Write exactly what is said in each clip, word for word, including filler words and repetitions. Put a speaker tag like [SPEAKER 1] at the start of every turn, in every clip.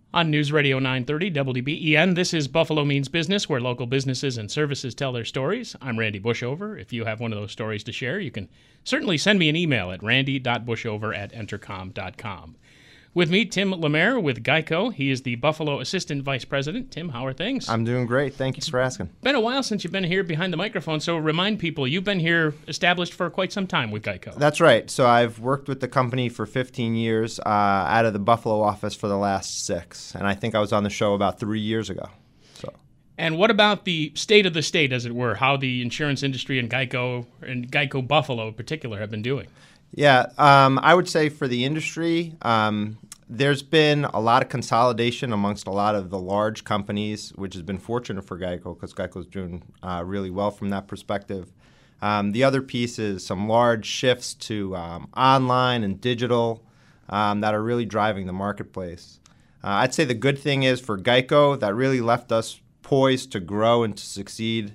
[SPEAKER 1] On News Radio nine thirty W B E N, this is Buffalo Means Business, where local businesses and services tell their stories. I'm Randy Bushover. If you have one of those stories to share, you can certainly send me an email at randy dot bushover at entercom dot com. With me, Tim Lemaire with Geico. He is the Buffalo Assistant Vice President. Tim, how are things?
[SPEAKER 2] I'm doing great. Thank you for asking.
[SPEAKER 1] Been a while since you've been here behind the microphone, so remind people, you've been here established for quite some time with Geico.
[SPEAKER 2] That's right. So I've worked with the company for fifteen years, uh, out of the Buffalo office for the last six, and I think I was on the show about three years ago. So.
[SPEAKER 1] And what about the state of the state, as it were, how the insurance industry and Geico, and Geico Buffalo in particular, have been doing?
[SPEAKER 2] Yeah, um, I would say for the industry, um, there's been a lot of consolidation amongst a lot of the large companies, which has been fortunate for Geico because Geico's doing uh, really well from that perspective. Um, the other piece is some large shifts to um, online and digital um, that are really driving the marketplace. Uh, I'd say the good thing is for Geico, that really left us poised to grow and to succeed,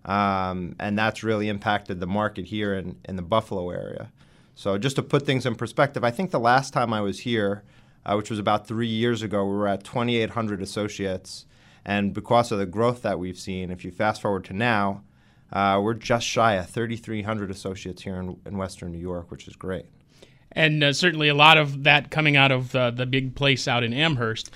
[SPEAKER 2] um, and that's really impacted the market here in, in the Buffalo area. So just to put things in perspective, I think the last time I was here, uh, which was about three years ago, we were at twenty-eight hundred associates. And because of the growth that we've seen, if you fast forward to now, uh, we're just shy of thirty-three hundred associates here in, in Western New York, which is great.
[SPEAKER 1] And uh, certainly a lot of that coming out of uh, the big place out in Amherst.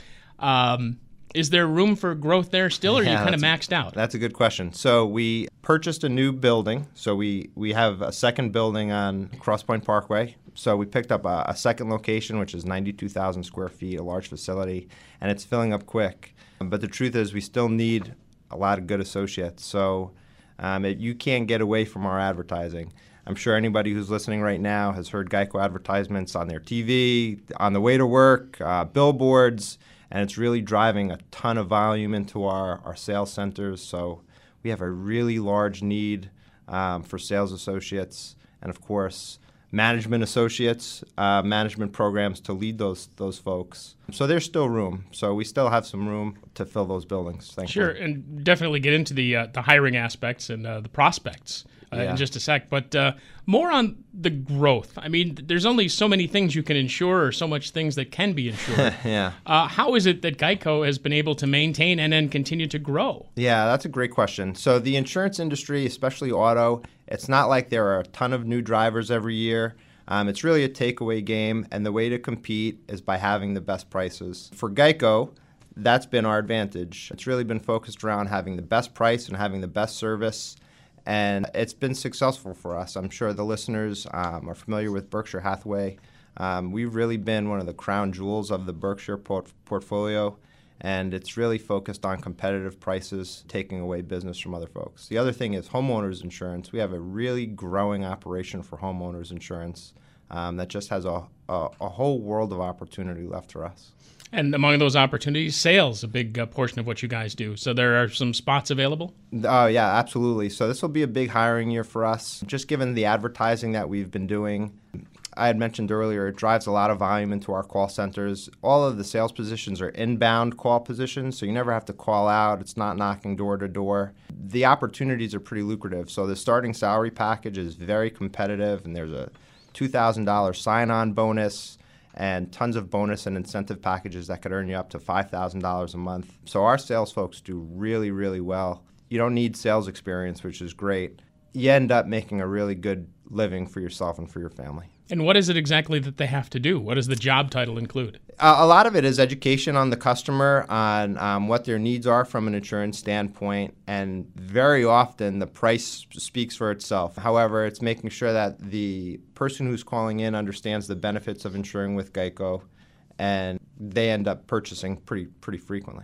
[SPEAKER 1] Um, is there room for growth there still, or are
[SPEAKER 2] Yeah,
[SPEAKER 1] you kind of
[SPEAKER 2] that's a-
[SPEAKER 1] maxed out?
[SPEAKER 2] That's a good question. So we purchased a new building. So we, we have a second building on Cross Point Parkway. So we picked up a, a second location, which is ninety-two thousand square feet, a large facility, and it's filling up quick. But the truth is we still need a lot of good associates. So um, it, you can't get away from our advertising. I'm sure anybody who's listening right now has heard Geico advertisements on their T V, on the way to work, uh, billboards, and it's really driving a ton of volume into our, our sales centers. So we have a really large need um, for sales associates and, of course, management associates, uh, management programs to lead those those folks. So there's still room. So we still have some room to fill those buildings, thankfully.
[SPEAKER 1] Sure, and definitely get into the uh, the hiring aspects and uh, the prospects uh,
[SPEAKER 2] Yeah.
[SPEAKER 1] in just a sec. But uh, more on the growth. I mean, there's only so many things you can insure, or so much things that can be insured.
[SPEAKER 2] Yeah.
[SPEAKER 1] Uh, how is it that Geico has been able to maintain and then continue to grow?
[SPEAKER 2] Yeah, that's a great question. So the insurance industry, especially auto, it's not like there are a ton of new drivers every year. Um, it's really a takeaway game, and the way to compete is by having the best prices. For Geico, that's been our advantage. It's really been focused around having the best price and having the best service, and it's been successful for us. I'm sure the listeners um, are familiar with Berkshire Hathaway. Um, we've really been one of the crown jewels of the Berkshire port- portfolio, and it's really focused on competitive prices, taking away business from other folks. The other thing is homeowners insurance. We have a really growing operation for homeowners insurance um, that just has a, a, a whole world of opportunity left for us.
[SPEAKER 1] And among those opportunities, sales, a big uh, portion of what you guys do. So there are some spots available?
[SPEAKER 2] Oh, yeah, absolutely. So this will be a big hiring year for us. Just given the advertising that we've been doing, I had mentioned earlier, it drives a lot of volume into our call centers. All of the sales positions are inbound call positions, so you never have to call out. It's not knocking door to door. The opportunities are pretty lucrative. So the starting salary package is very competitive, and there's a two thousand dollars sign-on bonus and tons of bonus and incentive packages that could earn you up to five thousand dollars a month. So our sales folks do really, really well. You don't need sales experience, which is great. You end up making a really good living for yourself and for your family.
[SPEAKER 1] And what is it exactly that they have to do? What does the job title include?
[SPEAKER 2] Uh, a lot of it is education on the customer, on um, what their needs are from an insurance standpoint, and very often the price speaks for itself. However, it's making sure that the person who's calling in understands the benefits of insuring with Geico, and they end up purchasing pretty pretty frequently.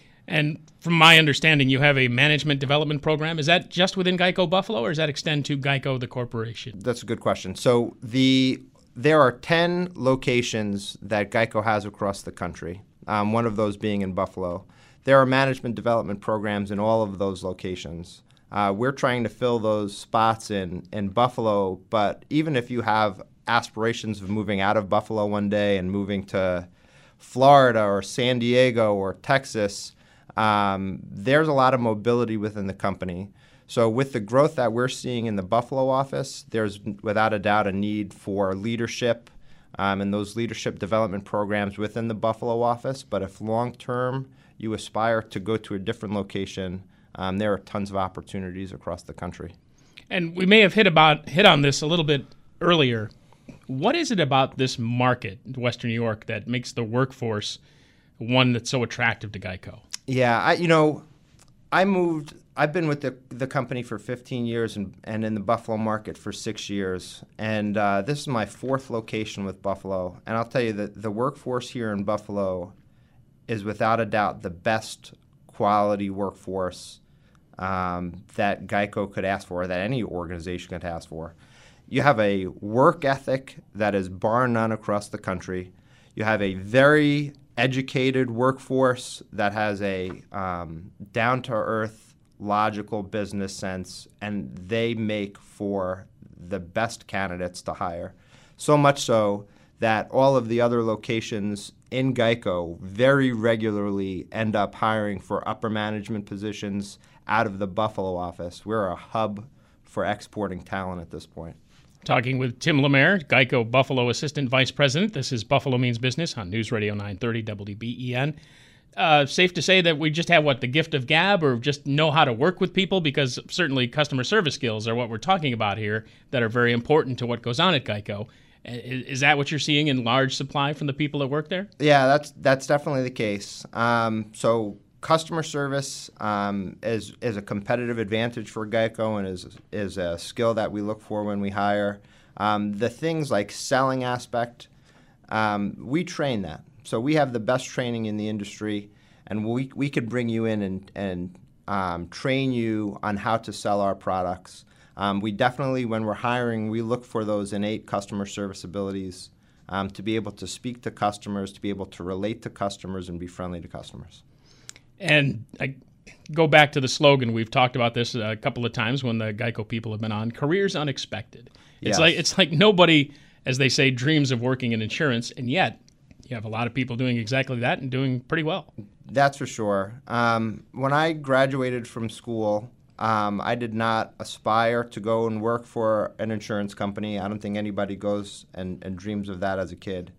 [SPEAKER 1] And from my understanding, you have a management development program. Is that just within Geico Buffalo, or does that extend to Geico, the corporation?
[SPEAKER 2] That's a good question. So the there are ten locations that Geico has across the country, um, one of those being in Buffalo. There are management development programs in all of those locations. Uh, we're trying to fill those spots in, in Buffalo, but even if you have aspirations of moving out of Buffalo one day and moving to Florida or San Diego or Texas, Um, there's a lot of mobility within the company. So with the growth that we're seeing in the Buffalo office, there's without a doubt a need for leadership um, and those leadership development programs within the Buffalo office. But if long-term you aspire to go to a different location, um, there are tons of opportunities across the country.
[SPEAKER 1] And we may have hit about hit on this a little bit earlier. What is it about this market, Western New York, that makes the workforce one that's so attractive to Geico?
[SPEAKER 2] Yeah, I, you know, I moved. I've been with the the company for fifteen years and, and in the Buffalo market for six years. And uh, this is my fourth location with Buffalo. And I'll tell you that the workforce here in Buffalo is without a doubt the best quality workforce um, that Geico could ask for, that any organization could ask for. You have a work ethic that is bar none across the country. You have a very educated workforce that has a um, down-to-earth, logical business sense, and they make for the best candidates to hire. So much so that all of the other locations in Geico very regularly end up hiring for upper management positions out of the Buffalo office. We're a hub for exporting talent at this point.
[SPEAKER 1] Talking with Tim Lemaire, Geico Buffalo Assistant Vice President. This is Buffalo Means Business on News Radio nine thirty W B E N. Uh, safe to say that we just have, what, the gift of gab, or just know how to work with people? Because certainly customer service skills are what we're talking about here that are very important to what goes on at Geico. Is, is that what you're seeing in large supply from the people that work there?
[SPEAKER 2] Yeah, that's that's definitely the case. Um, so customer service um, is is a competitive advantage for Geico and is is a skill that we look for when we hire. Um, the things like selling aspect, um, we train that. So we have the best training in the industry, and we we could bring you in and and um, train you on how to sell our products. Um, we definitely, when we're hiring, we look for those innate customer service abilities um, to be able to speak to customers, to be able to relate to customers, and be friendly to customers.
[SPEAKER 1] And I go back to the slogan. We've talked about this a couple of times when the Geico people have been on. Careers unexpected. It's
[SPEAKER 2] Yes.
[SPEAKER 1] like it's like nobody, as they say, dreams of working in insurance, and yet you have a lot of people doing exactly that and doing pretty well.
[SPEAKER 2] That's for sure. Um, when I graduated from school, um, I did not aspire to go and work for an insurance company. I don't think anybody goes and, and dreams of that as a kid.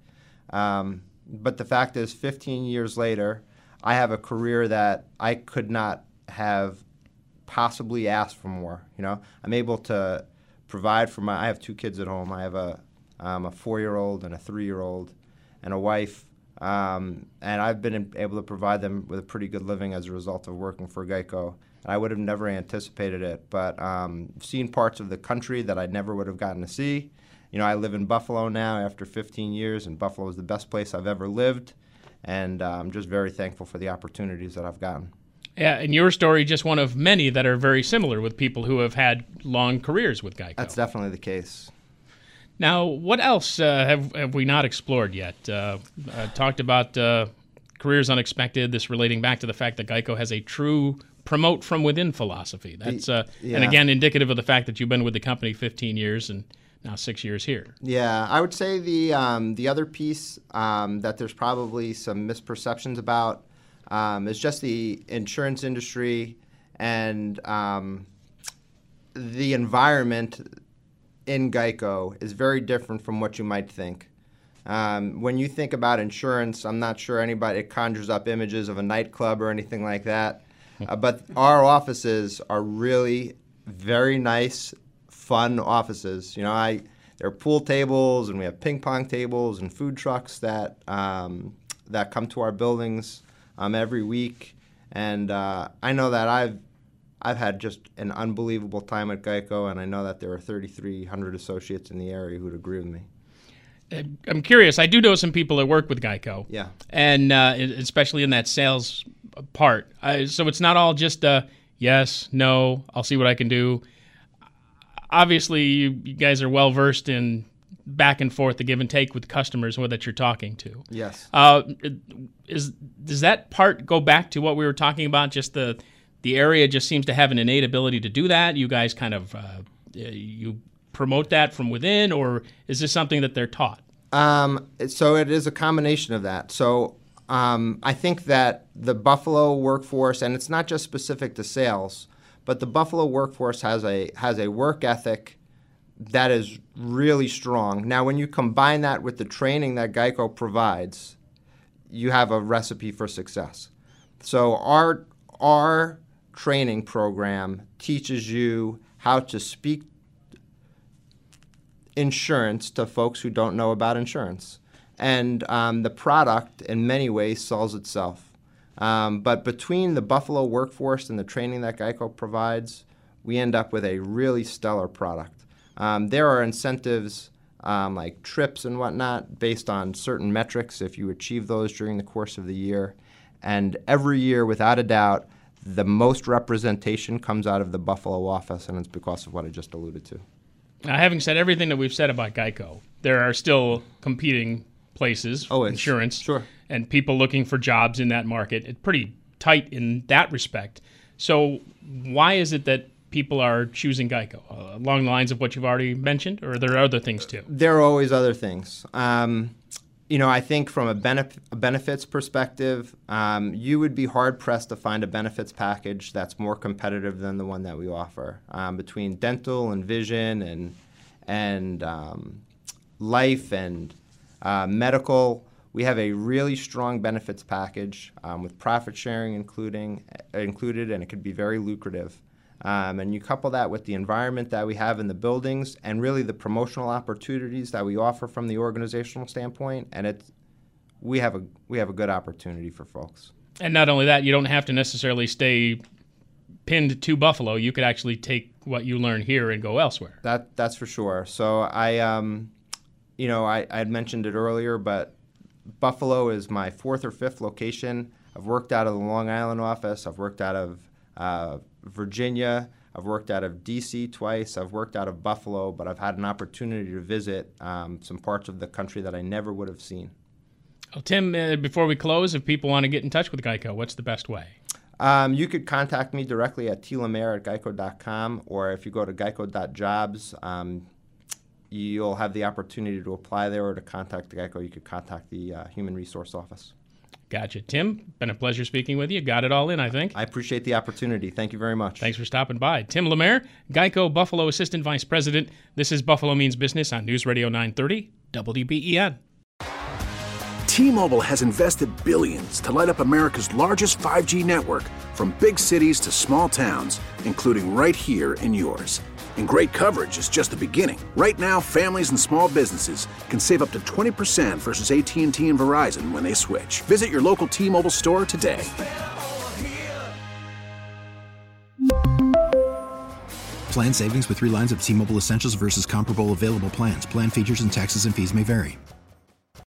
[SPEAKER 2] Um, but the fact is, fifteen years later, I have a career that I could not have possibly asked for more. You know, I'm able to provide for my. I have two kids at home. I have a um, a four-year-old and a three-year-old, and a wife. Um, and I've been able to provide them with a pretty good living as a result of working for Geico. I would have never anticipated it, but um, seen parts of the country that I never would have gotten to see. You know, I live in Buffalo now after fifteen years, and Buffalo is the best place I've ever lived. And uh, I'm just very thankful for the opportunities that I've gotten.
[SPEAKER 1] Yeah, and your story just one of many that are very similar with people who have had long careers with Geico.
[SPEAKER 2] That's definitely the case.
[SPEAKER 1] Now, what else uh, have have we not explored yet? Uh, uh, talked about uh, careers unexpected. This relating back to the fact that Geico has a true promote from within philosophy. That's uh,
[SPEAKER 2] yeah.
[SPEAKER 1] and again indicative of the fact that you've been with the company fifteen years and now six years here.
[SPEAKER 2] Yeah, I would say the um, the other piece um, that there's probably some misperceptions about um, is just the insurance industry and um, the environment in Geico is very different from what you might think. Um, when you think about insurance, I'm not sure anybody, it conjures up images of a nightclub or anything like that. Uh, but our offices are really very nice, fun offices. You know, I there are pool tables and we have ping pong tables and food trucks that um, that come to our buildings um, every week. And uh, I know that I've I've had just an unbelievable time at Geico, and I know that there are thirty-three hundred associates in the area who would agree with me.
[SPEAKER 1] I'm curious. I do know some people that work with Geico.
[SPEAKER 2] Yeah.
[SPEAKER 1] And uh, especially in that sales part. Uh, so it's not all just uh, yes, no, I'll see what I can do. Obviously, you, you guys are well versed in back and forth, the give and take with customers that you're talking to.
[SPEAKER 2] Yes.
[SPEAKER 1] Uh, is does that part go back to what we were talking about? Just the the area just seems to have an innate ability to do that. You guys kind of uh, you promote that from within, or is this something that they're taught?
[SPEAKER 2] Um, so it is a combination of that. So um, I think that the Buffalo workforce, and it's not just specific to sales, but the Buffalo workforce has a has a work ethic that is really strong. Now, when you combine that with the training that Geico provides, you have a recipe for success. So our our training program teaches you how to speak insurance to folks who don't know about insurance. And um, the product, in many ways, sells itself. Um, but between the Buffalo workforce and the training that Geico provides, we end up with a really stellar product. Um, there are incentives um, like trips and whatnot based on certain metrics if you achieve those during the course of the year. And every year, without a doubt, the most representation comes out of the Buffalo office, and it's because of what I just alluded to.
[SPEAKER 1] Now, having said everything that we've said about Geico, there are still competing places,
[SPEAKER 2] oh,
[SPEAKER 1] insurance,
[SPEAKER 2] sure.
[SPEAKER 1] and people looking for jobs in that market. It's pretty tight in that respect. So why is it that people are choosing Geico? Uh, along the lines of what you've already mentioned, or are there other things too?
[SPEAKER 2] There are always other things. Um, you know, I think from a, benef- a benefits perspective, um, you would be hard-pressed to find a benefits package that's more competitive than the one that we offer. Um, between dental and vision and, and um, life and uh, medical, we have a really strong benefits package um, with profit sharing including, uh, included, and it could be very lucrative. Um, and you couple that with the environment that we have in the buildings and really the promotional opportunities that we offer from the organizational standpoint, and it's, we have a we have a good opportunity for folks.
[SPEAKER 1] And not only that, you don't have to necessarily stay pinned to Buffalo. You could actually take what you learn here and go elsewhere.
[SPEAKER 2] That that's for sure. So I, um, you know, I, I had mentioned it earlier, but Buffalo is my fourth or fifth location. I've worked out of the Long Island office. I've worked out of uh, Virginia. I've worked out of D C twice. I've worked out of Buffalo, but I've had an opportunity to visit um, some parts of the country that I never would have seen.
[SPEAKER 1] Well, Tim, uh, before we close, if people want to get in touch with Geico, what's the best way?
[SPEAKER 2] Um, you could contact me directly at t lemare at geico dot com, or if you go to geico dot jobs, um, you'll have the opportunity to apply there, or to contact Geico, you could contact the uh, Human Resource Office.
[SPEAKER 1] Gotcha. Tim, been a pleasure speaking with you. Got it all in, I think.
[SPEAKER 2] I appreciate the opportunity. Thank you very much.
[SPEAKER 1] Thanks for stopping by. Tim Lemare, Geico Buffalo Assistant Vice President. This is Buffalo Means Business on News Radio nine thirty W B E N.
[SPEAKER 3] T-Mobile has invested billions to light up America's largest five G network, from big cities to small towns, including right here in yours. And great coverage is just the beginning. Right now, families and small businesses can save up to twenty percent versus A T and T and Verizon when they switch. Visit your local T-Mobile store today.
[SPEAKER 4] Plan savings with three lines of T-Mobile Essentials versus comparable available plans. Plan features and taxes and fees may vary.